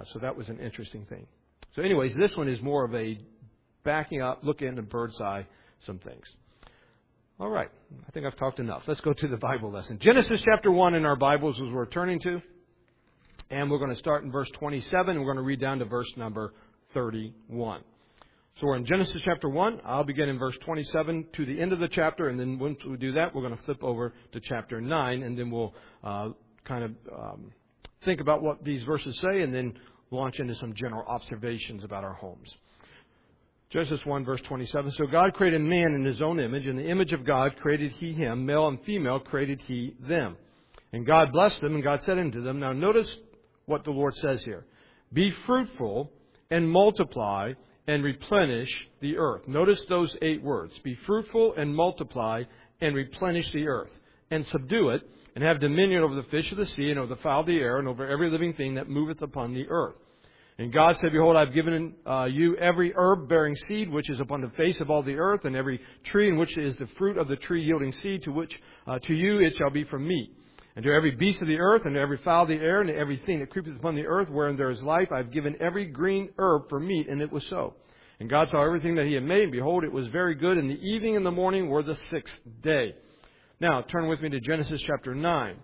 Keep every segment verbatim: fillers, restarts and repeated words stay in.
so that was an interesting thing. So anyways, this one is more of a backing up, looking at the bird's eye, some things. All right. I think I've talked enough. Let's go to the Bible lesson. Genesis chapter one in our Bibles is we're turning to. And we're going to start in verse twenty-seven. And we're going to read down to verse number thirty-one. So we're in Genesis chapter one. I'll begin in verse twenty-seven to the end of the chapter. And then once we do that, we're going to flip over to chapter nine. And then we'll uh, kind of um, think about what these verses say. And then launch into some general observations about our homes. Genesis one, verse twenty-seven. So God created man in His own image. In the image of God created He him. Male and female created He them. And God blessed them. And God said unto them. Now notice what the Lord says here. Be fruitful and multiply and replenish the earth. Notice those eight words. Be fruitful and multiply and replenish the earth. And subdue it and have dominion over the fish of the sea and over the fowl of the air and over every living thing that moveth upon the earth. And God said, Behold, I have given uh, you every herb bearing seed which is upon the face of all the earth, and every tree in which is the fruit of the tree yielding seed, to which uh, to you it shall be for meat. And to every beast of the earth, and to every fowl of the air, and to everything that creepeth upon the earth, wherein there is life, I have given every green herb for meat, and it was so. And God saw everything that He had made, and behold, it was very good. And the evening and the morning were the sixth day. Now, turn with me to Genesis chapter nine.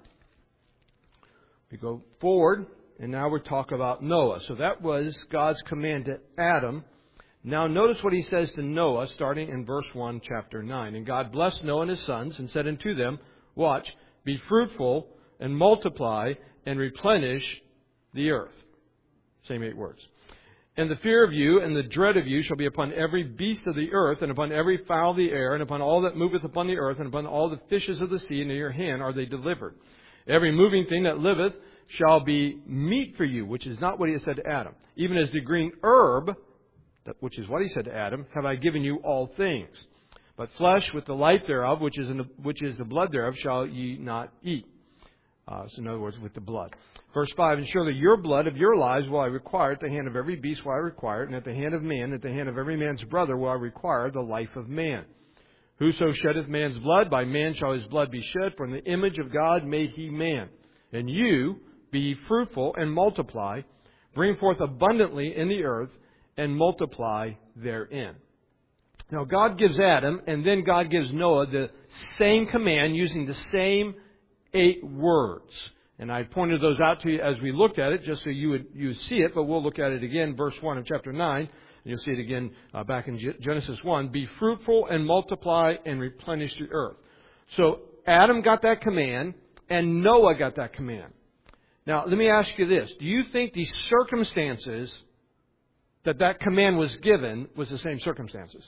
We go forward, and now we talk about Noah. So that was God's command to Adam. Now notice what He says to Noah, starting in verse one, chapter nine. And God blessed Noah and his sons, and said unto them, Watch, be fruitful and multiply and replenish the earth. Same eight words. And the fear of you and the dread of you shall be upon every beast of the earth, and upon every fowl of the air, and upon all that moveth upon the earth, and upon all the fishes of the sea. Into your hand are they delivered. Every moving thing that liveth shall be meat for you, which is not what He has said to Adam. Even as the green herb, which is what He said to Adam, have I given you all things. But flesh with the life thereof, which is in the, which is the blood thereof, shall ye not eat. Uh, so in other words, with the blood. Verse five, And surely your blood of your lives will I require, at the hand of every beast will I require it, and at the hand of man, at the hand of every man's brother will I require the life of man. Whoso sheddeth man's blood, by man shall his blood be shed, for in the image of God made He man. And you, be ye fruitful and multiply, bring forth abundantly in the earth, and multiply therein. Now, God gives Adam, and then God gives Noah the same command using the same eight words. And I pointed those out to you as we looked at it, just so you would you would see it, but we'll look at it again, verse one of chapter nine. And you'll see it again uh, back in Genesis one. Be fruitful and multiply and replenish the earth. So Adam got that command, and Noah got that command. Now, let me ask you this. Do you think the circumstances that that command was given was the same circumstances?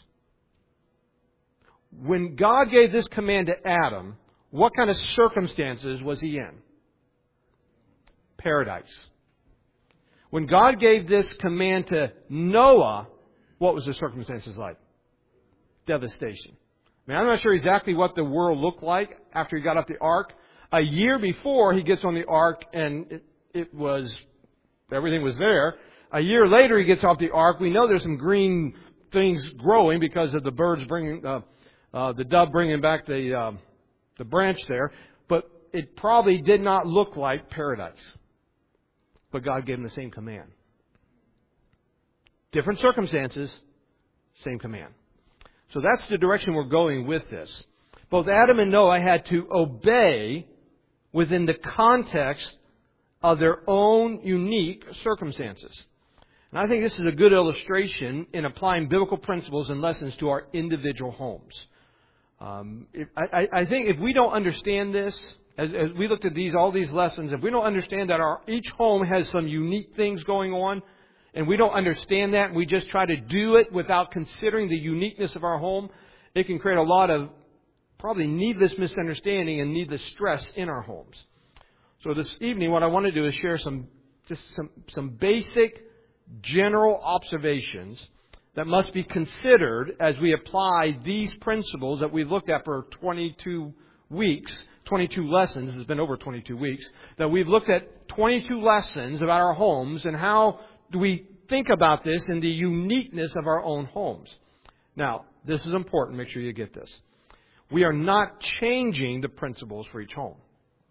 When God gave this command to Adam, what kind of circumstances was he in? Paradise. When God gave this command to Noah, what was the circumstances like? Devastation. I mean, I'm not sure exactly what the world looked like after he got off the ark. A year before he gets on the ark, and it, it was, everything was there. A year later he gets off the ark. We know there's some green things growing because of the birds bringing... Uh, Uh, the dove bringing back the uh, the branch there, but it probably did not look like paradise. But God gave him the same command. Different circumstances, same command. So that's the direction we're going with this. Both Adam and Noah had to obey within the context of their own unique circumstances. And I think this is a good illustration in applying biblical principles and lessons to our individual homes. Um, if, I, I think if we don't understand this, as, as we looked at these, all these lessons, if we don't understand that our each home has some unique things going on, and we don't understand that, and we just try to do it without considering the uniqueness of our home, it can create a lot of probably needless misunderstanding and needless stress in our homes. So this evening, what I want to do is share some just some some basic general observations that must be considered as we apply these principles that we've looked at for twenty-two weeks, twenty-two lessons. It's been over twenty-two weeks. That we've looked at twenty-two lessons about our homes and how do we think about this in the uniqueness of our own homes. Now, this is important. Make sure you get this. We are not changing the principles for each home.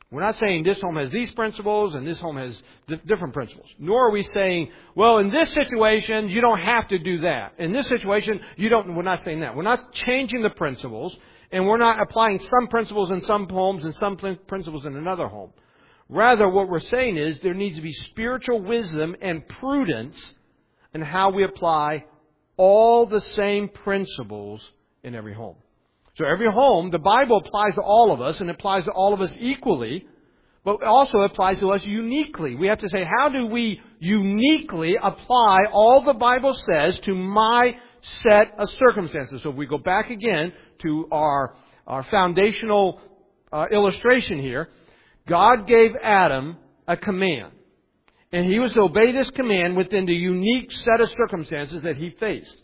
We're not saying this home has these principles and this home has d- different principles. Nor are we saying, well, in this situation, you don't have to do that. In this situation, you don't, we're not saying that. We're not changing the principles, and we're not applying some principles in some homes and some principles in another home. Rather, what we're saying is there needs to be spiritual wisdom and prudence in how we apply all the same principles in every home. So every home, the Bible applies to all of us, and it applies to all of us equally, but it also applies to us uniquely. We have to say, how do we uniquely apply all the Bible says to my set of circumstances? So if we go back again to our, our foundational uh, illustration here, God gave Adam a command, and he was to obey this command within the unique set of circumstances that he faced.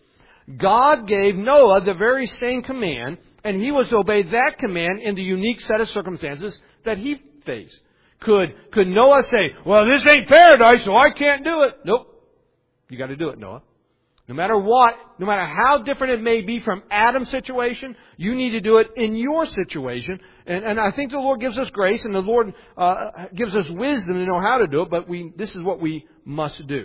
God gave Noah the very same command, and he was to obey that command in the unique set of circumstances that he faced. Could, could Noah say, well, this ain't paradise, so I can't do it? Nope. You got to do it, Noah. No matter what, no matter how different it may be from Adam's situation, you need to do it in your situation. And, and I think the Lord gives us grace, and the Lord uh, gives us wisdom to know how to do it, but we, this is what we must do.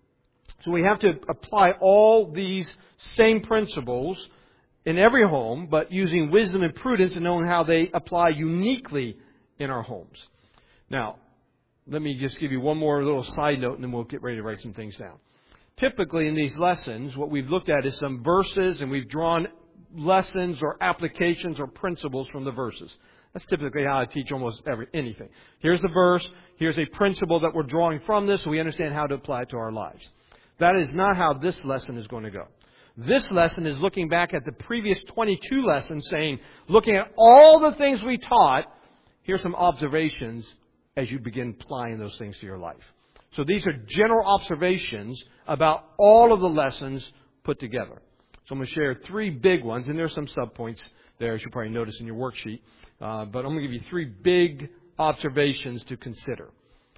So we have to apply all these same principles in every home, but using wisdom and prudence and knowing how they apply uniquely in our homes. Now, let me just give you one more little side note, and then we'll get ready to write some things down. Typically in these lessons, what we've looked at is some verses, and we've drawn lessons or applications or principles from the verses. That's typically how I teach almost every anything. Here's the verse. Here's a principle that we're drawing from this, so we understand how to apply it to our lives. That is not how this lesson is going to go. This lesson is looking back at the previous twenty-two lessons, saying, looking at all the things we taught, here's some observations as you begin applying those things to your life. So these are general observations about all of the lessons put together. So I'm going to share three big ones, and there's some subpoints there, as you probably notice in your worksheet. Uh, but I'm going to give you three big observations to consider.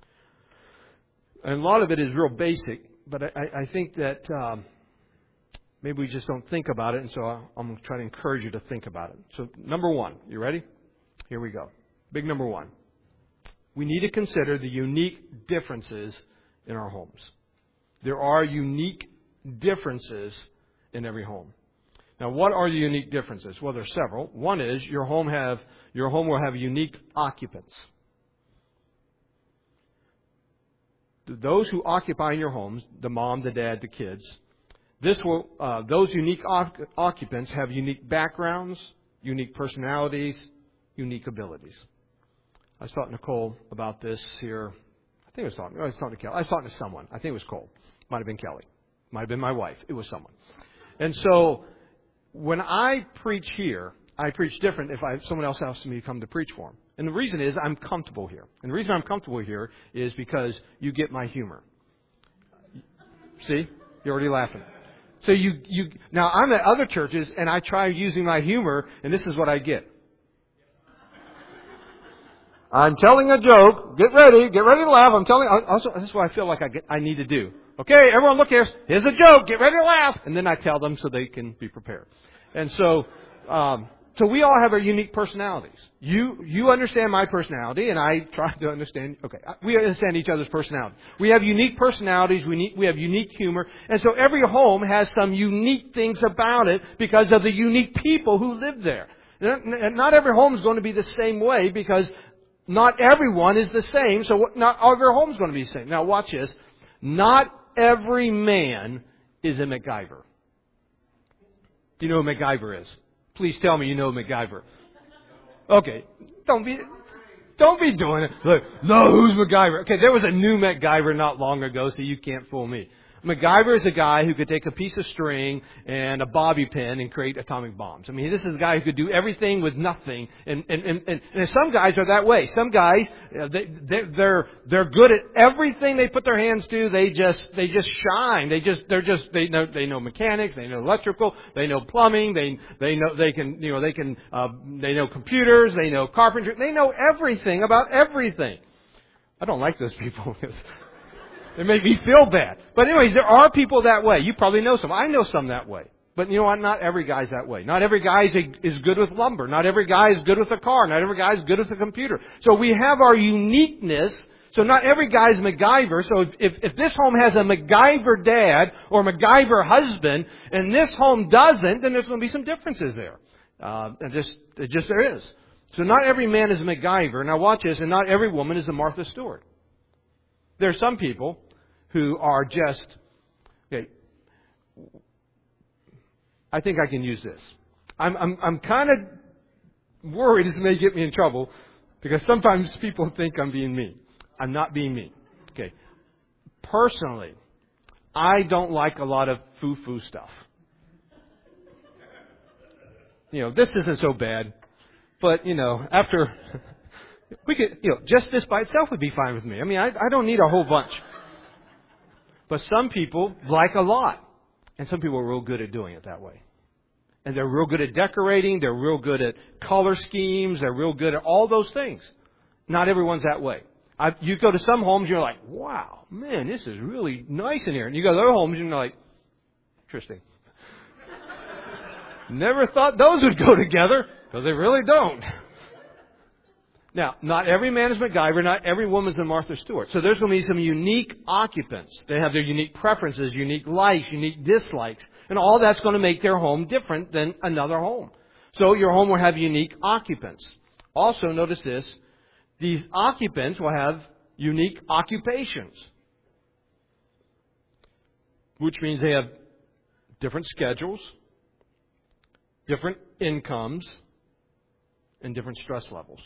And a lot of it is real basic, but I, I think that um, maybe we just don't think about it, and so I'm going to try to encourage you to think about it. So number one, you ready? Here we go. Big number one. We need to consider the unique differences in our homes. There are unique differences in every home. Now, what are the unique differences? Well, there's several. One is your home have your home will have unique occupants. Those who occupy in your homes, the mom, the dad, the kids, this will uh, those unique occupants have unique backgrounds, unique personalities, unique abilities. I was talking to Nicole about this here. I think I was talking. I was talking to Kelly. I was talking to someone. I think it was Cole. Might have been Kelly. Might have been my wife. It was someone. And so, when I preach here, I preach different if I, someone else asks me to come to preach for them. And the reason is I'm comfortable here. And the reason I'm comfortable here is because you get my humor. See? You're already laughing. So you you now I'm at other churches and I try using my humor, and this is what I get. I'm telling a joke. Get ready. Get ready to laugh. I'm telling. Also, this is what I feel like I get, I need to do. Okay, everyone, look here. Here's a joke. Get ready to laugh. And then I tell them so they can be prepared. And so, um, so we all have our unique personalities. You you understand my personality, and I try to understand. Okay, we understand each other's personality. We have unique personalities. We need, we have unique humor, and so every home has some unique things about it because of the unique people who live there. Not every home is going to be the same way because not everyone is the same, so not every home is going to be the same. Now watch this. Not every man is a MacGyver. Do you know who MacGyver is? Please tell me you know MacGyver. Okay, don't be, don't be doing it. Look, no, who's MacGyver? Okay, there was a new MacGyver not long ago, so you can't fool me. MacGyver is a guy who could take a piece of string and a bobby pin and create atomic bombs. I mean, this is a guy who could do everything with nothing. And and and, and, and some guys are that way. Some guys, they, they they're they're good at everything they put their hands to. They just they just shine. They just they're just they know they know mechanics. They know electrical. They know plumbing. They they know they can you know they can uh, they know computers. They know carpentry. They know everything about everything. I don't like those people. It made me feel bad. But anyways, there are people that way. You probably know some. I know some that way. But you know what? Not every guy's that way. Not every guy is, is good with lumber. Not every guy is good with a car. Not every guy is good with a computer. So we have our uniqueness. So not every guy is MacGyver. So if, if, if this home has a MacGyver dad or MacGyver husband, and this home doesn't, then there's going to be some differences there. Uh, and just, it just there is. So not every man is a MacGyver. Now watch this, and not every woman is a Martha Stewart. There are some people who are just, okay, I think I can use this. I'm, I'm, I'm kind of worried this may get me in trouble because sometimes people think I'm being mean. I'm not being mean. Okay. Personally, I don't like a lot of foo-foo stuff. You know, this isn't so bad, but, you know, after, we could, you know, just this by itself would be fine with me. I mean, I, I don't need a whole bunch. But some people like a lot. And some people are real good at doing it that way. And they're real good at decorating. They're real good at color schemes. They're real good at all those things. Not everyone's that way. I, you go to some homes, you're like, wow, man, this is really nice in here. And you go to other homes, and you're like, interesting. Never thought those would go together, because they really don't. Now, not every man is MacGyver, not every woman is a Martha Stewart. So there's going to be some unique occupants. They have their unique preferences, unique likes, unique dislikes. And all that's going to make their home different than another home. So your home will have unique occupants. Also, notice this. These occupants will have unique occupations. Which means they have different schedules, different incomes, and different stress levels.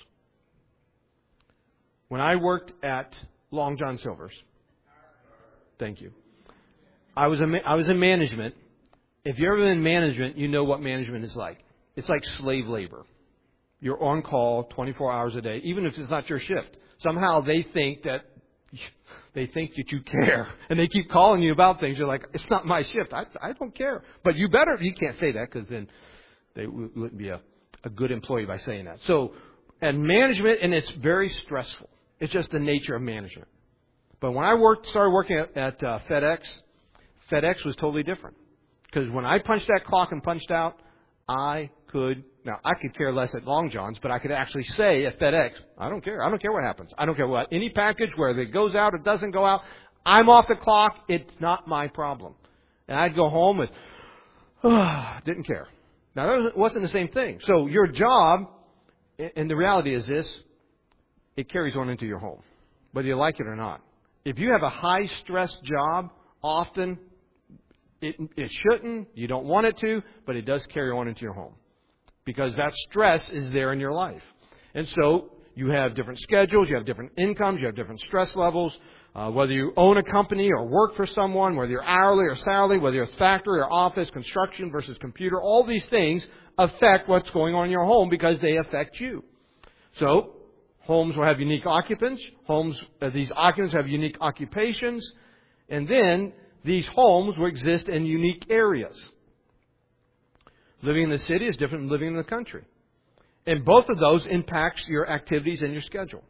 When I worked at Long John Silver's, thank you, I was, a, I was in management. If you're ever in management, you know what management is like. It's like slave labor. You're on call twenty-four hours a day, even if it's not your shift. Somehow they think that they think that you care, and they keep calling you about things. You're like, it's not my shift. I, I don't care. But you better. You can't say that because then they wouldn't be a, a good employee by saying that. So, and management, and it's very stressful. It's just the nature of management. But when I worked, started working at, at uh, FedEx, FedEx was totally different. Because when I punched that clock and punched out, I could, now I could care less at Long John's, but I could actually say at FedEx, I don't care. I don't care what happens. I don't care what, any package, whether it goes out or doesn't go out. I'm off the clock. It's not my problem. And I'd go home with, oh, didn't care. Now that wasn't the same thing. So your job, and the reality is this, it carries on into your home, whether you like it or not. If you have a high-stress job, often it, it shouldn't, you don't want it to, but it does carry on into your home because that stress is there in your life. And so you have different schedules, you have different incomes, you have different stress levels. Uh, whether you own a company or work for someone, whether you're hourly or salary, whether you're factory or office, construction versus computer, all these things affect what's going on in your home because they affect you. So homes will have unique occupants. Homes, uh, these occupants have unique occupations. And then these homes will exist in unique areas. Living in the city is different than living in the country. And both of those impacts your activities and your schedule.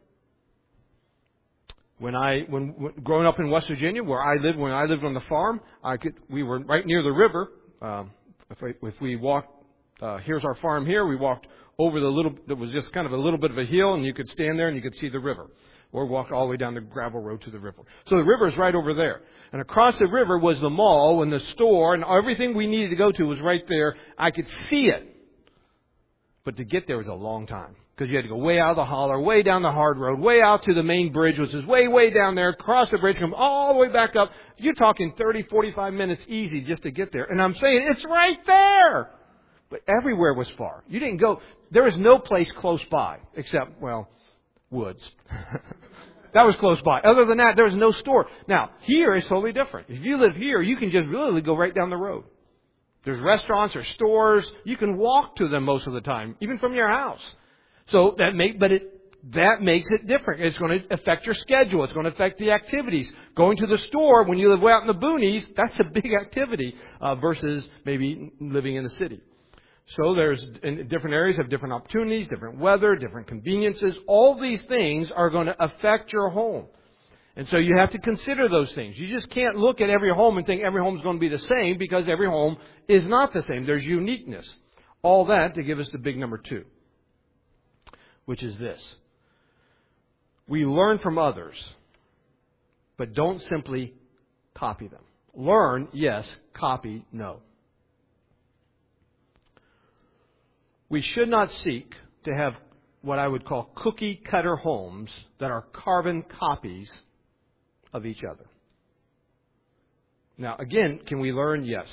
When I, when, when growing up in West Virginia, where I lived, when I lived on the farm, I could, we were right near the river. Um, if, I, if we walked, uh, here's our farm here, we walked over the little, it was just kind of a little bit of a hill, and you could stand there and you could see the river. Or walk all the way down the gravel road to the river. So the river is right over there. And across the river was the mall and the store, and everything we needed to go to was right there. I could see it. But to get there was a long time. Because you had to go way out of the holler, way down the hard road, way out to the main bridge, which is way, way down there, cross the bridge, come all the way back up. You're talking thirty, forty-five minutes easy just to get there. And I'm saying, it's right there! But everywhere was far. You didn't go, there was no place close by, except, well, woods. That was close by. Other than that, there was no store. Now, here is totally different. If you live here, you can just really go right down the road. There's restaurants or stores. You can walk to them most of the time, even from your house. So that make, but it, that makes it different. It's going to affect your schedule. It's going to affect the activities. Going to the store when you live way out in the boonies, that's a big activity uh, versus maybe living in the city. So there's in different areas have different opportunities, different weather, different conveniences. All these things are going to affect your home. And so you have to consider those things. You just can't look at every home and think every home is going to be the same, because every home is not the same. There's uniqueness. All that to give us the big number two, which is this. We learn from others, but don't simply copy them. Learn, yes. Copy, no. We should not seek to have what I would call cookie cutter homes that are carbon copies of each other. Now, again, can we learn? Yes.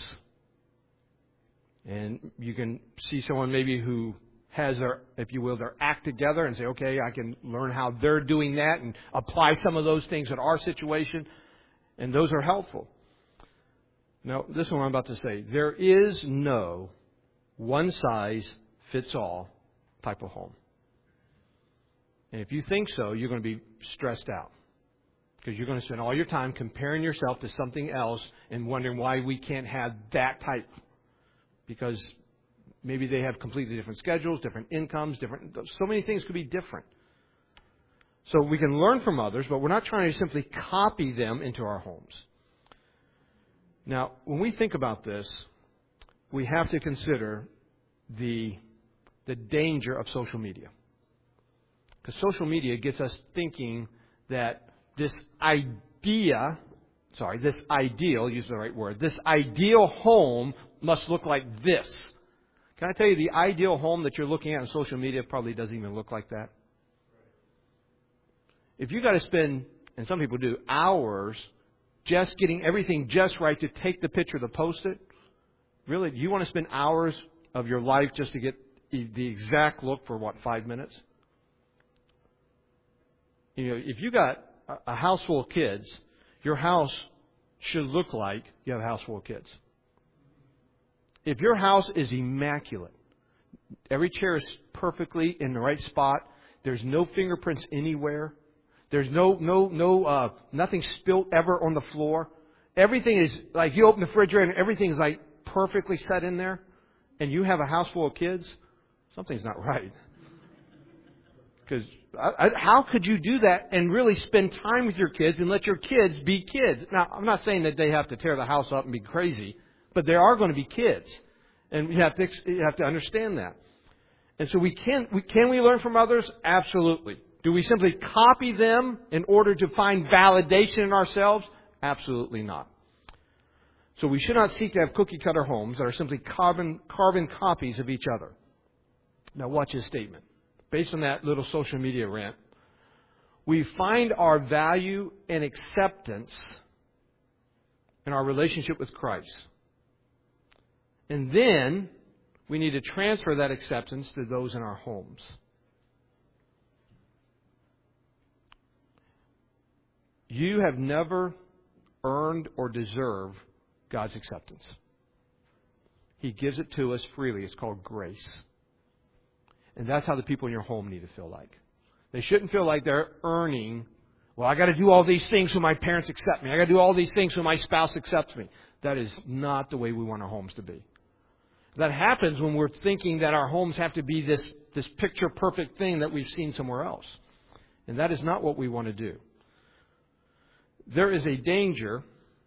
And you can see someone maybe who has their, if you will, their act together and say, okay, I can learn how they're doing that and apply some of those things in our situation. And those are helpful. Now, this is what I'm about to say. There is no one size fits all type of home. And if you think so, you're going to be stressed out. Because you're going to spend all your time comparing yourself to something else and wondering why we can't have that type. Because maybe they have completely different schedules, different incomes, different. So many things could be different. So we can learn from others, but we're not trying to simply copy them into our homes. Now, when we think about this, we have to consider the, the danger of social media. Because social media gets us thinking that this idea, sorry, this ideal, use the right word, this ideal home must look like this. Can I tell you, the ideal home that you're looking at on social media probably doesn't even look like that. If you got to spend, and some people do, hours just getting everything just right to take the picture to post it, really, do you want to spend hours of your life just to get the exact look for, what, five minutes? You know, if you got a house full of kids, your house should look like you have a house full of kids. If your house is immaculate, every chair is perfectly in the right spot, there's no fingerprints anywhere, there's no no no uh, nothing spilt ever on the floor, everything is like you open the refrigerator and everything's like perfectly set in there, and you have a house full of kids, something's not right. Because how could you do that and really spend time with your kids and let your kids be kids? Now, I'm not saying that they have to tear the house up and be crazy, but they are going to be kids, and you have to you have to understand that. And so we can we can we learn from others? Absolutely. Do we simply copy them in order to find validation in ourselves? Absolutely not. So we should not seek to have cookie cutter homes that are simply carbon carbon copies of each other. Now, watch his statement. Based on that little social media rant, we find our value and acceptance in our relationship with Christ. And then we need to transfer that acceptance to those in our homes. You have never earned or deserved God's acceptance. He gives it to us freely. It's called grace. And that's how the people in your home need to feel like. They shouldn't feel like they're earning, well, I got to do all these things so my parents accept me. I got to do all these things so my spouse accepts me. That is not the way we want our homes to be. That happens when we're thinking that our homes have to be this, this picture perfect thing that we've seen somewhere else. And that is not what we want to do. There is a danger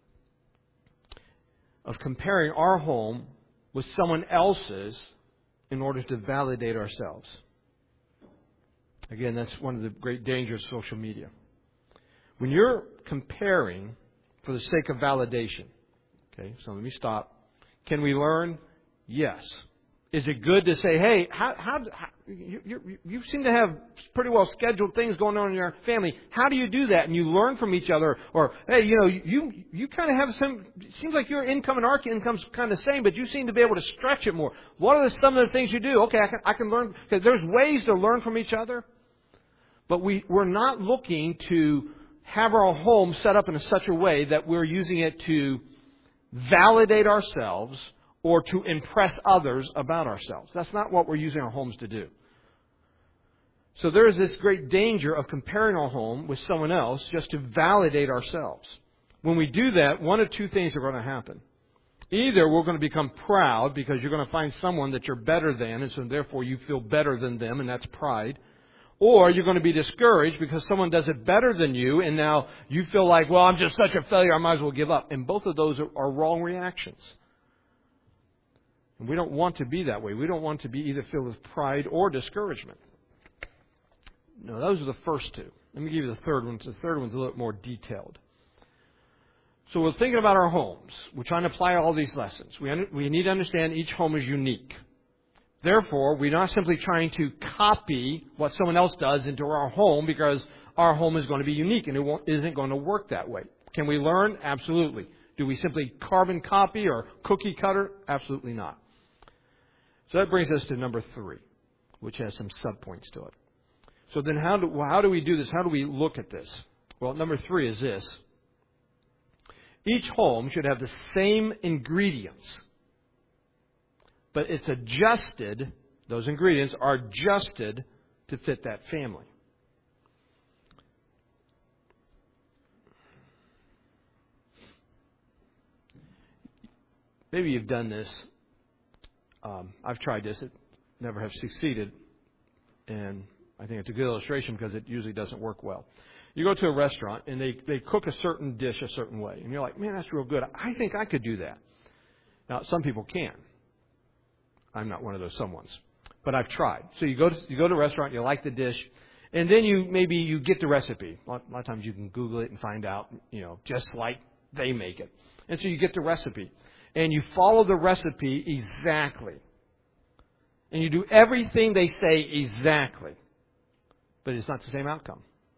of comparing our home with someone else's in order to validate ourselves. Again, that's one of the great dangers of social media. When you're comparing for the sake of validation, okay, so let me stop. Can we learn? Yes. Is it good to say, hey, how, how, how you, you, you seem to have pretty well scheduled things going on in your family. How do you do that? And you learn from each other. Or, hey, you know, you you kind of have some, it seems like your income and our income's kind of the same, but you seem to be able to stretch it more. What are the, some of the things you do? Okay, I can, I can learn, because there's ways to learn from each other. But we, we're not looking to have our home set up in such a way that we're using it to validate ourselves or to impress others about ourselves. That's not what we're using our homes to do. So there is this great danger of comparing our home with someone else just to validate ourselves. When we do that, one of two things are going to happen. Either we're going to become proud because you're going to find someone that you're better than, and so therefore you feel better than them, and that's pride. Or you're going to be discouraged because someone does it better than you, and now you feel like, well, I'm just such a failure, I might as well give up. And both of those are, are wrong reactions. And we don't want to be that way. We don't want to be either filled with pride or discouragement. No, those are the first two. Let me give you the third one. The third one's a little bit more detailed. So we're thinking about our homes. We're trying to apply all these lessons. We, un- we need to understand each home is unique. Therefore, we're not simply trying to copy what someone else does into our home because our home is going to be unique and it won't, isn't going to work that way. Can we learn? Absolutely. Do we simply carbon copy or cookie cutter? Absolutely not. So that brings us to number three, which has some subpoints to it. So then how do, how do we do this? How do we look at this? Well, number three is this. Each home should have the same ingredients, but it's adjusted, those ingredients are adjusted to fit that family. Maybe you've done this. Um, I've tried this. It never have succeeded. And I think it's a good illustration because it usually doesn't work well. You go to a restaurant and they, they cook a certain dish a certain way. And you're like, man, that's real good. I think I could do that. Now, some people can. I'm not one of those someones. But I've tried. So you go to, you go to a restaurant, you like the dish, and then you maybe you get the recipe. A lot, a lot of times you can Google it and find out, you know, just like they make it. And so you get the recipe. And you follow the recipe exactly. And you do everything they say exactly. But it's not the same outcome.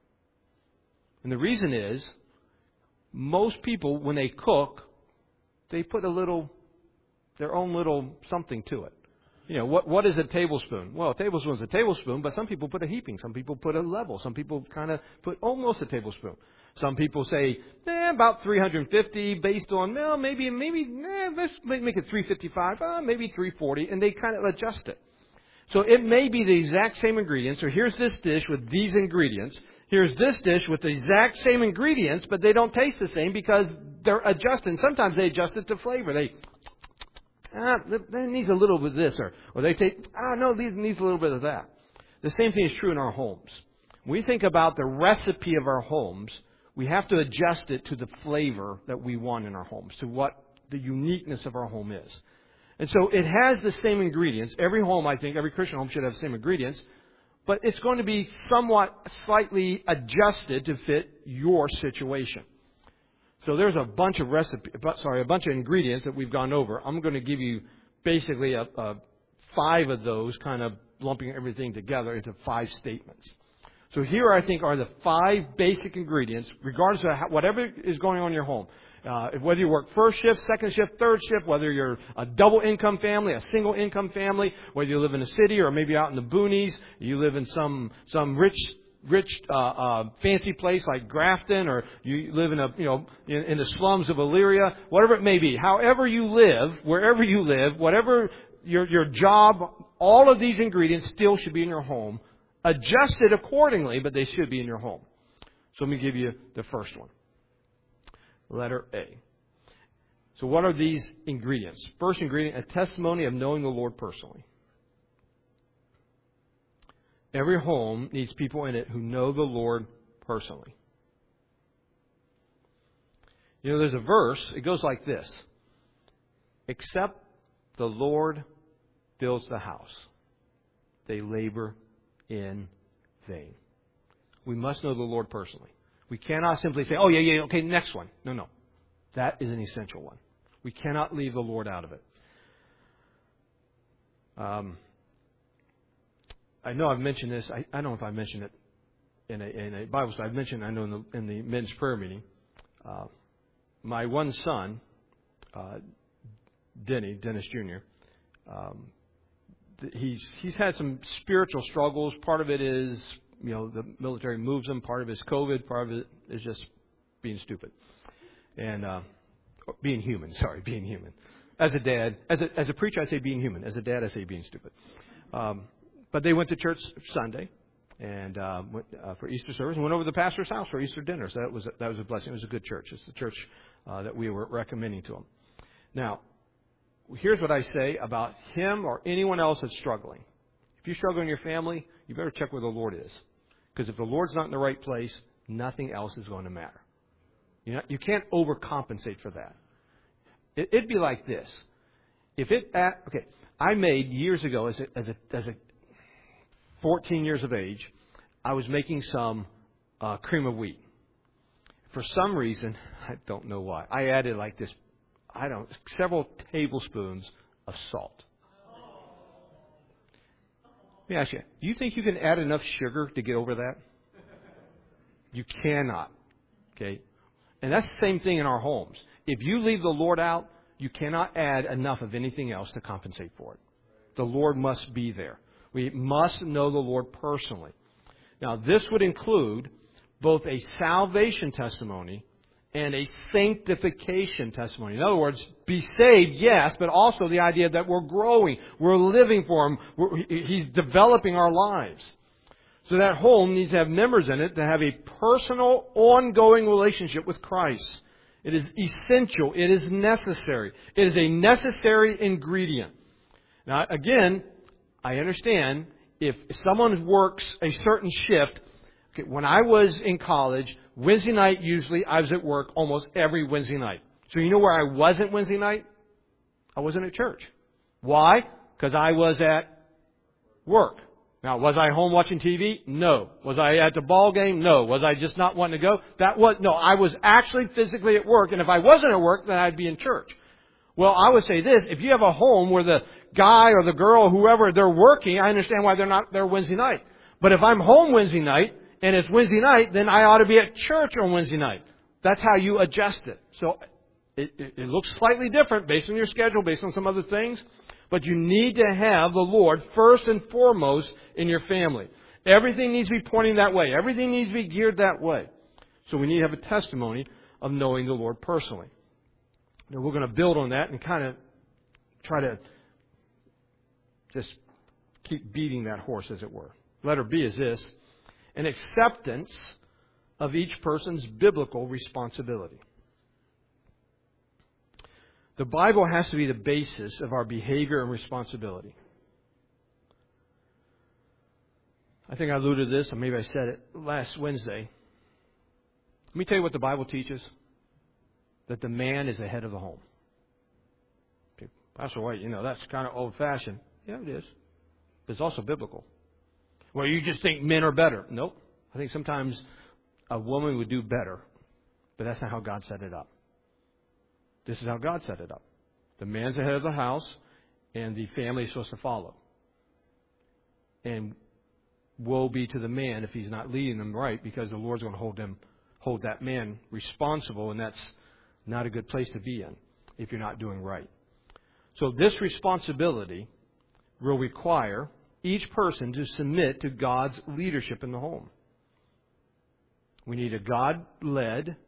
And the reason is, most people, when they cook, they put a little, their own little something to it. You know, what what is a tablespoon? Well, a tablespoon is a tablespoon, but some people put a heaping. Some people put a level. Some people kind of put almost a tablespoon. Some people say, eh, about three hundred fifty based on, well, maybe, maybe, eh, let's make it three fifty-five, uh, maybe three forty, and they kind of adjust it. So it may be the exact same ingredients, or here's this dish with these ingredients. Here's this dish with the exact same ingredients, but they don't taste the same because they're adjusting. Sometimes they adjust it to flavor. They, ah, that needs a little bit of this, or, or they take, ah, no, this needs a little bit of that. The same thing is true in our homes. When we think about the recipe of our homes, we have to adjust it to the flavor that we want in our homes, to what the uniqueness of our home is. And so it has the same ingredients. Every home, I think, every Christian home should have the same ingredients. But it's going to be somewhat slightly adjusted to fit your situation. So there's a bunch of recipe, sorry, a bunch of ingredients that we've gone over. I'm going to give you basically a, a five of those, kind of lumping everything together into five statements. So here, I think, are the five basic ingredients, regardless of how, whatever is going on in your home. Uh, whether you work first shift, second shift, third shift, whether you're a double income family, a single income family, whether you live in a city or maybe out in the boonies, you live in some some rich rich uh, uh, fancy place like Grafton, or you live in a you know in, in the slums of Elyria, whatever it may be. However you live, wherever you live, whatever your your job, all of these ingredients still should be in your home, adjusted accordingly, but they should be in your home. So let me give you the first one. Letter A. So what are these ingredients? First ingredient, a testimony of knowing the Lord personally. Every home needs people in it who know the Lord personally. You know, there's a verse, it goes like this. Except the Lord builds the house, they labor in vain. We must know the Lord personally. We cannot simply say, oh, yeah, yeah, okay, next one. No, no. That is an essential one. We cannot leave the Lord out of it. Um, I know I've mentioned this. I, I don't know if I mentioned it in a, in a Bible study. I've mentioned, I know, in the, in the men's prayer meeting. Uh, my one son, uh, Denny, Dennis Junior, um, he's he's had some spiritual struggles. Part of it is, you know, the military moves him. Part of it is COVID. Part of it is just being stupid. And uh, being human. Sorry, being human. As a dad, as a, as a preacher, I say being human. As a dad, I say being stupid. Um, but they went to church Sunday and uh, went uh, for Easter service and went over to the pastor's house for Easter dinner. So that was a, that was a blessing. It was a good church. It's the church uh, that we were recommending to them. Now, here's what I say about him or anyone else that's struggling. If you're struggling in your family, you better check where the Lord is. Because if the Lord's not in the right place, nothing else is going to matter. You know, you can't overcompensate for that. It, it'd be like this. If it, at, okay, I made years ago, as a, as a, as a fourteen years of age, I was making some uh, cream of wheat. For some reason, I don't know why, I added like this, I don't, several tablespoons of salt. Let me ask you, do you think you can add enough sugar to get over that? You cannot. Okay? And that's the same thing in our homes. If you leave the Lord out, you cannot add enough of anything else to compensate for it. The Lord must be there. We must know the Lord personally. Now, this would include both a salvation testimony and a sanctification testimony. In other words, be saved, yes, but also the idea that we're growing, we're living for Him, we're, He's developing our lives. So that home needs to have members in it that have a personal, ongoing relationship with Christ. It is essential. It is necessary. It is a necessary ingredient. Now, again, I understand if someone works a certain shift. Okay, when I was in college, Wednesday night, usually I was at work almost every Wednesday night. So you know where I wasn't Wednesday night? I wasn't at church. Why? Because I was at work. Now, was I home watching T V? No. Was I at the ball game? No. Was I just not wanting to go? That was, no, I was actually physically at work. And if I wasn't at work, then I'd be in church. Well, I would say this. If you have a home where the guy or the girl or whoever, they're working, I understand why they're not there Wednesday night. But if I'm home Wednesday night and it's Wednesday night, then I ought to be at church on Wednesday night. That's how you adjust it. So it, it, it looks slightly different based on your schedule, based on some other things. But you need to have the Lord first and foremost in your family. Everything needs to be pointing that way. Everything needs to be geared that way. So we need to have a testimony of knowing the Lord personally. Now we're going to build on that and kind of try to just keep beating that horse, as it were. Letter B is this: an acceptance of each person's biblical responsibility. The Bible has to be the basis of our behavior and responsibility. I think I alluded to this, or maybe I said it last Wednesday. Let me tell you what the Bible teaches. That the man is the head of the home. Okay, Pastor White, you know, that's kind of old-fashioned. Yeah, it is. But it's also biblical. Well, you just think men are better. Nope. I think sometimes a woman would do better. But that's not how God set it up. This is how God set it up. The man's the head of the house, and the family is supposed to follow. And woe be to the man if he's not leading them right, because the Lord's going to hold them, hold that man responsible, and that's not a good place to be in if you're not doing right. So this responsibility will require each person to submit to God's leadership in the home. We need a God-led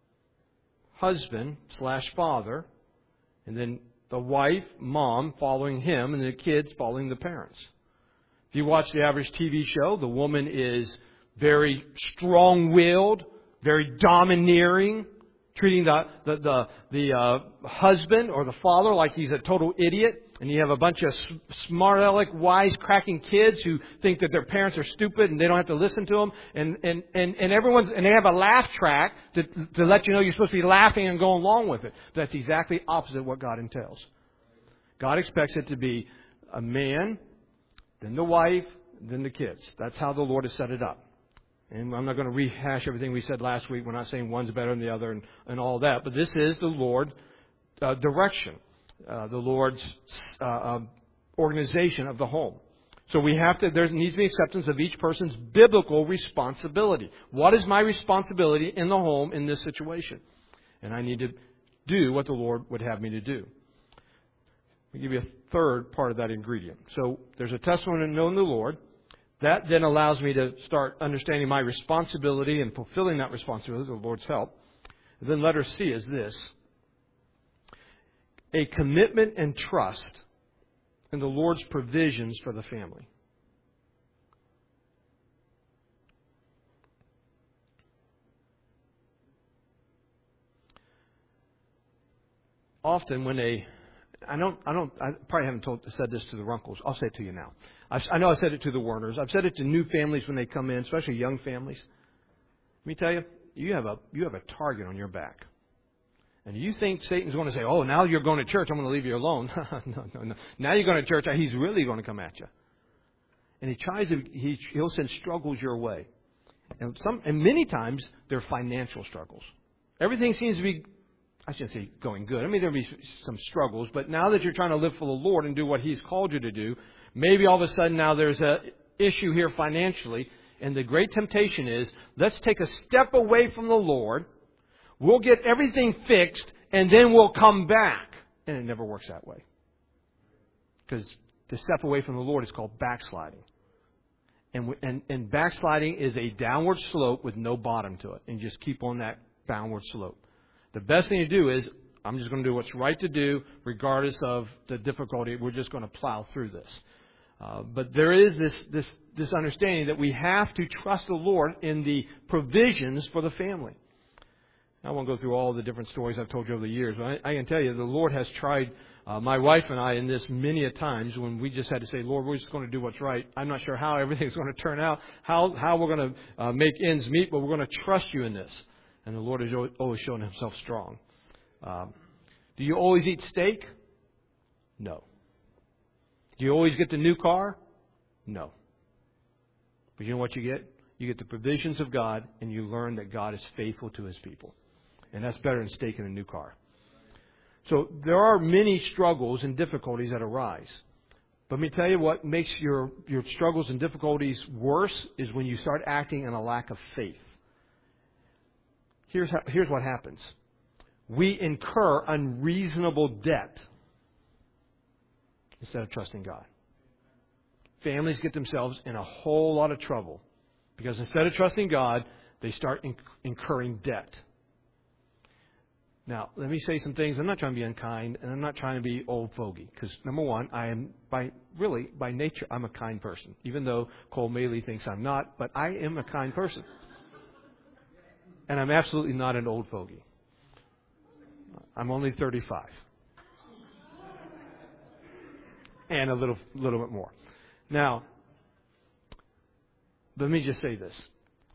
husband slash father, and then the wife, mom, following him, and the kids following the parents. If you watch the average T V show, the woman is very strong-willed, very domineering, treating the the the, the uh, husband or the father like he's a total idiot. And you have a bunch of smart aleck, wise-cracking kids who think that their parents are stupid and they don't have to listen to them. And and and, and everyone's and they have a laugh track to to let you know you're supposed to be laughing and going along with it. That's exactly opposite of what God entails. God expects it to be a man, then the wife, then the kids. That's how the Lord has set it up. And I'm not going to rehash everything we said last week. We're not saying one's better than the other and, and all that. But this is the Lord's uh, direction. Uh, the Lord's uh, uh, organization of the home. So we have to, there needs to be acceptance of each person's biblical responsibility. What is my responsibility in the home in this situation? And I need to do what the Lord would have me to do. I'll give you a third part of that ingredient. So there's a testimony in knowing the Lord. That then allows me to start understanding my responsibility and fulfilling that responsibility with the Lord's help. And then letter C is this: a commitment and trust in the Lord's provisions for the family. Often when a I don't, I don't, I probably haven't told, said this to the Runkles. I'll say it to you now. I've, I know I said it to the Warners. I've said it to new families when they come in, especially young families. Let me tell you, you have a, you have a target on your back. And you think Satan's going to say, oh, now you're going to church, I'm going to leave you alone. no, no, no. Now you're going to church, he's really going to come at you. And he tries to, he, he'll send struggles your way. And some, and many times, they're financial struggles. Everything seems to be, I shouldn't say going good. I mean, there'll be some struggles, but now that you're trying to live for the Lord and do what He's called you to do, maybe all of a sudden now there's a issue here financially, and the great temptation is, let's take a step away from the Lord, we'll get everything fixed, and then we'll come back. And it never works that way. Because to step away from the Lord is called backsliding. And, and, and backsliding is a downward slope with no bottom to it. And you just keep on that downward slope. The best thing to do is, I'm just going to do what's right to do, regardless of the difficulty. We're just going to plow through this. Uh, but there is this, this, this understanding that we have to trust the Lord in the provisions for the family. I won't go through all the different stories I've told you over the years, but I, I can tell you the Lord has tried uh, my wife and I in this many a times when we just had to say, Lord, we're just going to do what's right. I'm not sure how everything's going to turn out, how how we're going to uh, make ends meet, but we're going to trust you in this. And the Lord has always shown Himself strong. Um, do you always eat steak? No. Do you always get the new car? No. But you know what you get? You get the provisions of God, and you learn that God is faithful to His people. And that's better than steak in a new car. So there are many struggles and difficulties that arise. But let me tell you what makes your, your struggles and difficulties worse is when you start acting in a lack of faith. Here's how, here's what happens. We incur unreasonable debt instead of trusting God. Families get themselves in a whole lot of trouble because instead of trusting God, they start inc- incurring debt. Now, let me say some things. I'm not trying to be unkind, and I'm not trying to be old fogey. Because, number one, I am, by really, by nature, I'm a kind person. Even though Cole Maley thinks I'm not, but I am a kind person. And I'm absolutely not an old fogey. I'm only thirty-five. And a little, little bit more. Now, let me just say this.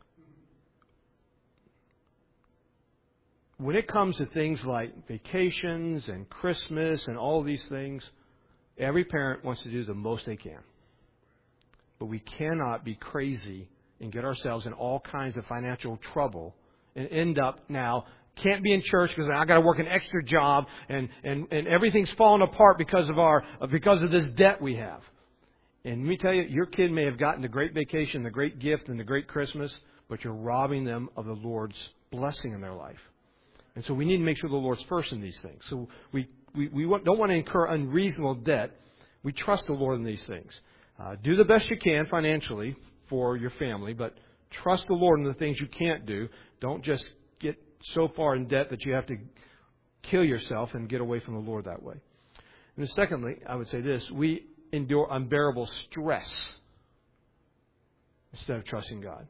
When it comes to things like vacations and Christmas and all these things, every parent wants to do the most they can. But we cannot be crazy and get ourselves in all kinds of financial trouble and end up now, can't be in church because I got to work an extra job and, and, and everything's falling apart because of our because of this debt we have. And let me tell you, your kid may have gotten the great vacation, the great gift, and the great Christmas, but you're robbing them of the Lord's blessing in their life. And so we need to make sure the Lord's first in these things. So we, we, we don't want to incur unreasonable debt. We trust the Lord in these things. Uh, do the best you can financially for your family, but trust the Lord in the things you can't do. Don't just get so far in debt that you have to kill yourself and get away from the Lord that way. And then secondly, I would say this, we endure unbearable stress instead of trusting God.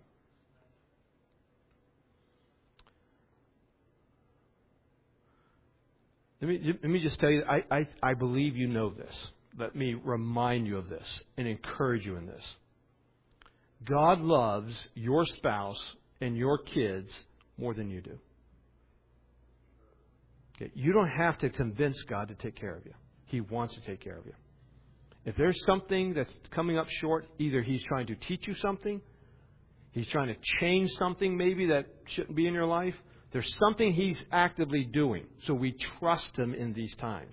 Let me, let me just tell you, I, I, I believe you know this. Let me remind you of this and encourage you in this. God loves your spouse and your kids more than you do. Okay? You don't have to convince God to take care of you. He wants to take care of you. If there's something that's coming up short, either He's trying to teach you something, He's trying to change something maybe that shouldn't be in your life, there's something He's actively doing. So we trust Him in these times.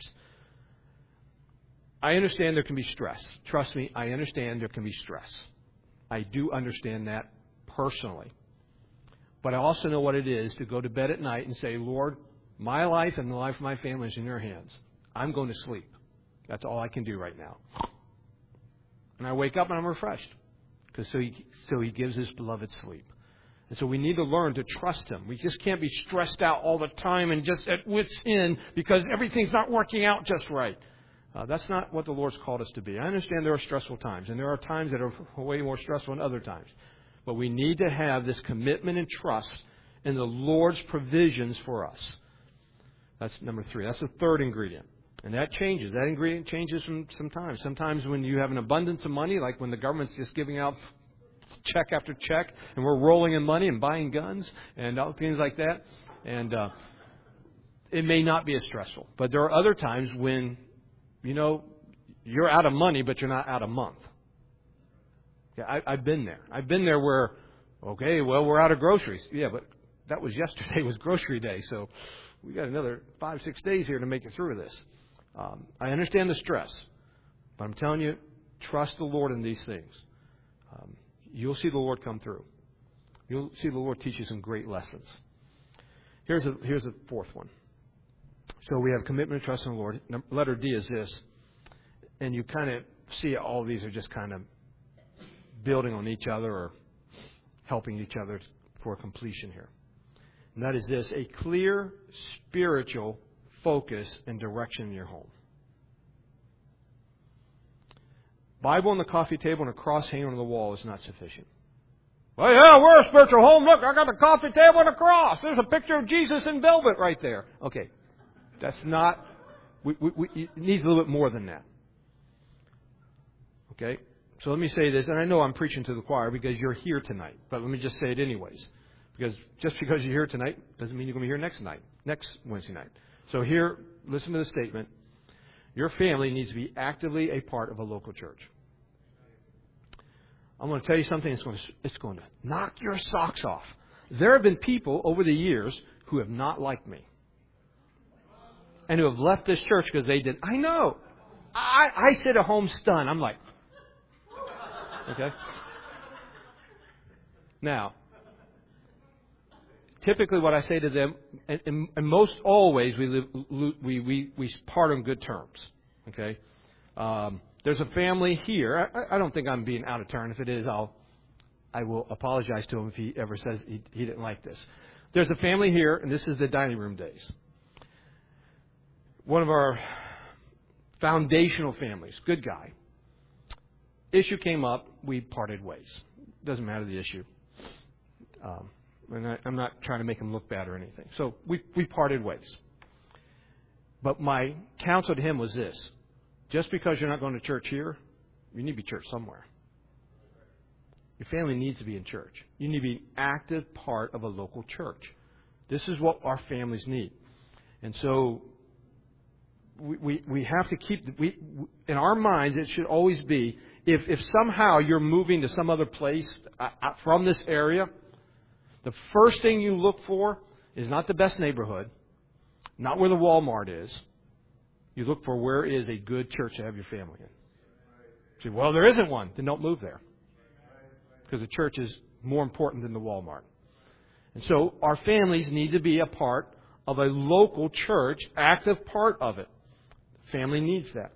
I understand there can be stress. Trust me, I understand there can be stress. I do understand that personally. But I also know what it is to go to bed at night and say, Lord, my life and the life of my family is in your hands. I'm going to sleep. That's all I can do right now. And I wake up and I'm refreshed. Because so he, so he gives His beloved sleep. And so we need to learn to trust Him. We just can't be stressed out all the time and just at wit's end because everything's not working out just right. Uh, that's not what the Lord's called us to be. I understand there are stressful times, and there are times that are way more stressful than other times. But we need to have this commitment and trust in the Lord's provisions for us. That's number three. That's the third ingredient. And that changes. That ingredient changes from sometimes. Sometimes when you have an abundance of money, like when the government's just giving out check after check, and we're rolling in money and buying guns and all things like that, and uh, it may not be as stressful. But there are other times when, you know, you're out of money, but you're not out of month. Yeah, I, I've been there. I've been there where, okay, well, we're out of groceries. Yeah, but that was yesterday was grocery day, so we got another five, six days here to make it through this. Um, I understand the stress, but I'm telling you, trust the Lord in these things. Um, you'll see the Lord come through. You'll see the Lord teach you some great lessons. Here's a, here's a fourth one. So we have commitment and trust in the Lord. Letter D is this. And you kind of see all these are just kind of building on each other or helping each other for completion here. And that is this, a clear spiritual focus and direction in your home. Bible on the coffee table and a cross hanging on the wall is not sufficient. Well, yeah, we're a spiritual home. Look, I got the coffee table and a cross. There's a picture of Jesus in velvet right there. Okay, that's not, we, we, we, it needs a little bit more than that. Okay, so let me say this, and I know I'm preaching to the choir because you're here tonight, but let me just say it anyways. Because just because you're here tonight doesn't mean you're going to be here next night, next Wednesday night. So here, listen to the statement. Your family needs to be actively a part of a local church. I'm going to tell you something that's going to, it's going to knock your socks off. There have been people over the years who have not liked me. And who have left this church because they did. I know. I, I sit at home stunned. I'm like, okay. Now, typically what I say to them, and, and, and most always we, live, we, we, we part on good terms. Okay. Um, there's a family here. I, I don't think I'm being out of turn. If it is, I'll, I will apologize to him if he ever says he, he didn't like this. There's a family here, and this is the dining room days. One of our foundational families, good guy. Issue came up, we parted ways. Doesn't matter the issue. Um, and I, I'm not trying to make him look bad or anything. So we, we parted ways. But my counsel to him was this. Just because you're not going to church here, you need to be church somewhere. Your family needs to be in church. You need to be an active part of a local church. This is what our families need. And so we, we, we have to keep, we, in our minds, it should always be, if, if somehow you're moving to some other place uh, from this area, the first thing you look for is not the best neighborhood, not where the Walmart is. You look for where is a good church to have your family in. You say, well, there isn't one. Then don't move there. Because the church is more important than the Walmart. And so our families need to be a part of a local church, active part of it. Family needs that.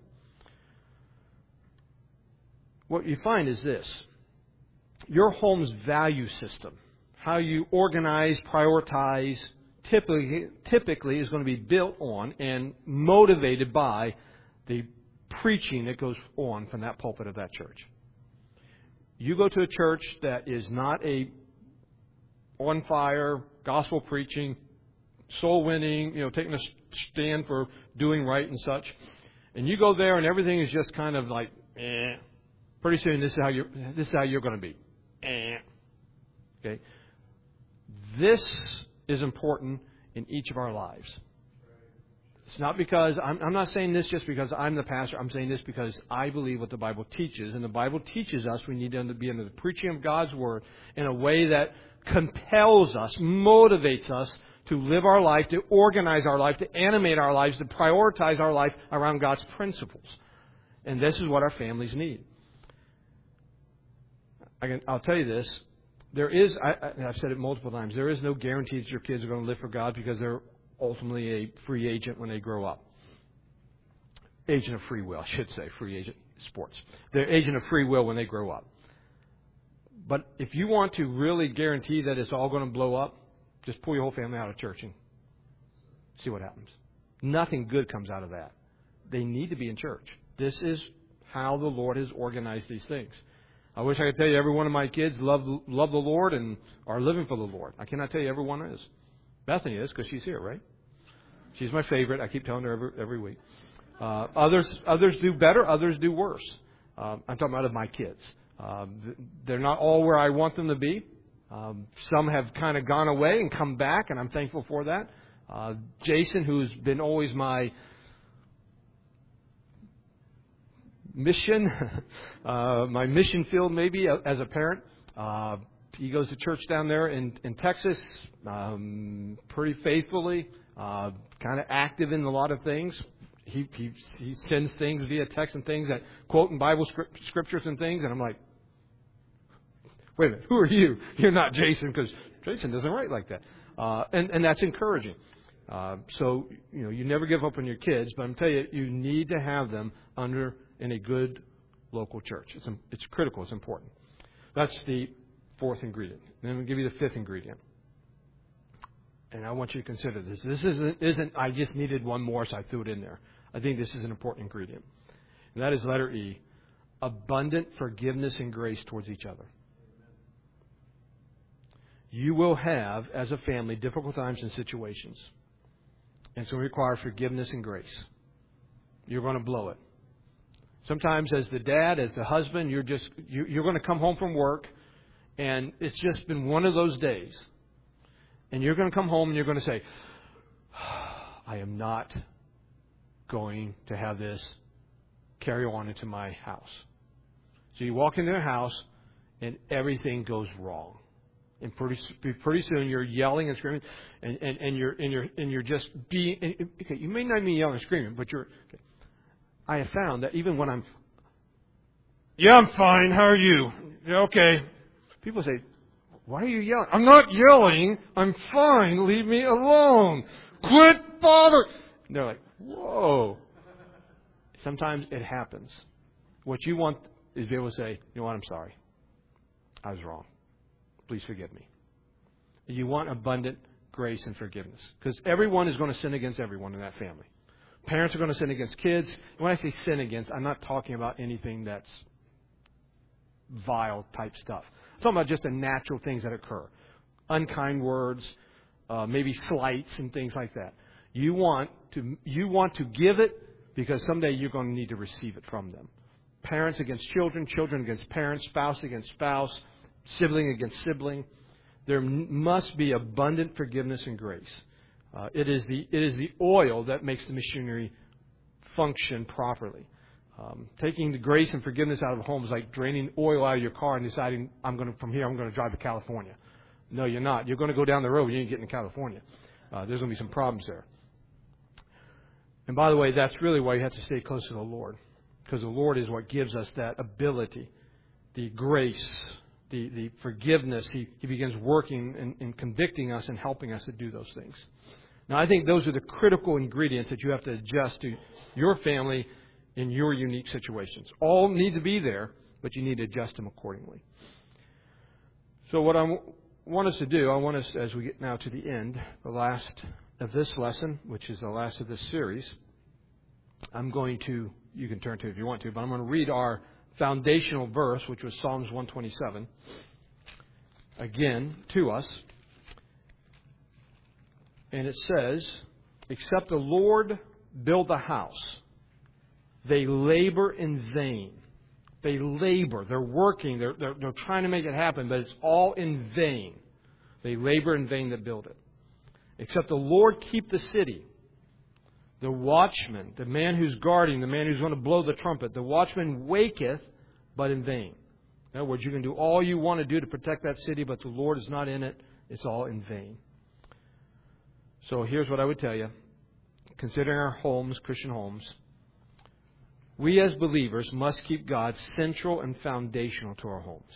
What you find is this. Your home's value system, how you organize, prioritize, typically, typically is going to be built on and motivated by the preaching that goes on from that pulpit of that church. You go to a church that is not a on fire, gospel preaching, soul winning, you know, taking a stand for doing right and such, and you go there and everything is just kind of like, eh. Pretty soon, this is how you're. This is how you're going to be. Eh. Okay. This is important in each of our lives. It's not because, I'm, I'm not saying this just because I'm the pastor. I'm saying this because I believe what the Bible teaches. And the Bible teaches us we need to be under the preaching of God's Word in a way that compels us, motivates us to live our life, to organize our life, to animate our lives, to prioritize our life around God's principles. And this is what our families need. I can, I'll tell you this. There is, I, I, I've said it multiple times, there is no guarantee that your kids are going to live for God because they're ultimately a free agent when they grow up. Agent of free will, I should say, free agent sports. They're agent of free will when they grow up. But if you want to really guarantee that it's all going to blow up, just pull your whole family out of church and see what happens. Nothing good comes out of that. They need to be in church. This is how the Lord has organized these things. I wish I could tell you every one of my kids love love the Lord and are living for the Lord. I cannot tell you every one is. Bethany is because she's here, right? She's my favorite. I keep telling her every, every week. Uh, others others do better. Others do worse. Um, I'm talking about of my kids. Um, they're not all where I want them to be. Um, some have kind of gone away and come back, and I'm thankful for that. Uh, Jason, who's been always my mission, uh, my mission field maybe as a parent. Uh, he goes to church down there in, in Texas um, pretty faithfully, uh, kind of active in a lot of things. He, he he sends things via text and things that quote in Bible script, scriptures and things, and I'm like, wait a minute, who are you? You're not Jason, because Jason doesn't write like that. Uh, and, and that's encouraging. Uh, so, you know, you never give up on your kids, but I'm telling you, you need to have them under in a good local church. It's it's critical. It's important. That's the fourth ingredient. Then I'll give you the fifth ingredient. And I want you to consider this. This isn't, isn't I just needed one more, so I threw it in there. I think this is an important ingredient. And that is letter E, abundant forgiveness and grace towards each other. You will have, as a family, difficult times and situations. And so require forgiveness and grace. You're going to blow it. Sometimes as the dad, as the husband, you're just you, you're going to come home from work, and it's just been one of those days. And you're going to come home and you're going to say, I am not going to have this carry on into my house. So you walk into the house and everything goes wrong. And pretty pretty soon you're yelling and screaming, and, and, and you're and you're and you're just being. Okay, you may not be yelling and screaming, but you're. Okay. I have found that even when I'm, yeah, I'm fine. How are you? Yeah, okay. People say, why are you yelling? I'm not yelling. I'm fine. Leave me alone. Quit bothering. They're like, whoa. Sometimes it happens. What you want is to be able to say, you know what, I'm sorry. I was wrong. Please forgive me. You want abundant grace and forgiveness. Because everyone is going to sin against everyone in that family. Parents are going to sin against kids. When I say sin against, I'm not talking about anything that's vile type stuff. I'm talking about just the natural things that occur. Unkind words, uh, maybe slights and things like that. You want to you want to give it because someday you're going to need to receive it from them. Parents against children, children against parents, spouse against spouse, sibling against sibling. There must be abundant forgiveness and grace. Uh, it is the it is the oil that makes the machinery function properly. Um, taking the grace and forgiveness out of a home is like draining oil out of your car and deciding, I'm going to from here I'm going to drive to California. No, you're not. You're going to go down the road and you ain't getting to California. Uh, there's going to be some problems there. And by the way, that's really why you have to stay close to the Lord, because the Lord is what gives us that ability, the grace, the the forgiveness. He he begins working and, and convicting us and helping us to do those things. Now, I think those are the critical ingredients that you have to adjust to your family in your unique situations. All need to be there, but you need to adjust them accordingly. So what I want us to do, I want us, as we get now to the end, the last of this lesson, which is the last of this series, I'm going to, you can turn to it if you want to, but I'm going to read our foundational verse, which was Psalms one twenty-seven, again to us. And it says, except the Lord build a house, they labor in vain. They labor. They're working. They're, they're, they're trying to make it happen, but it's all in vain. They labor in vain that build it. Except the Lord keep the city. The watchman, the man who's guarding, the man who's going to blow the trumpet, the watchman waketh, but in vain. In other words, you can do all you want to do to protect that city, but the Lord is not in it. It's all in vain. So here's what I would tell you. Considering our homes, Christian homes, we as believers must keep God central and foundational to our homes.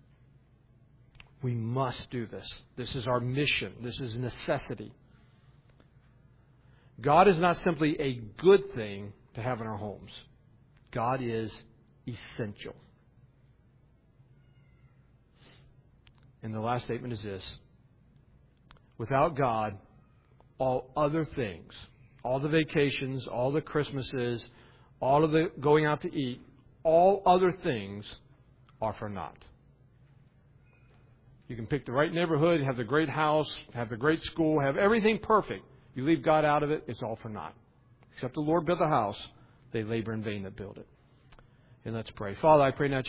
We must do this. This is our mission. This is a necessity. God is not simply a good thing to have in our homes. God is essential. And the last statement is this. Without God, all other things, all the vacations, all the Christmases, all of the going out to eat, all other things are for naught. You can pick the right neighborhood, have the great house, have the great school, have everything perfect. You leave God out of it, it's all for naught. Except the Lord built the house, they labor in vain that build it. And let's pray. Father, I pray now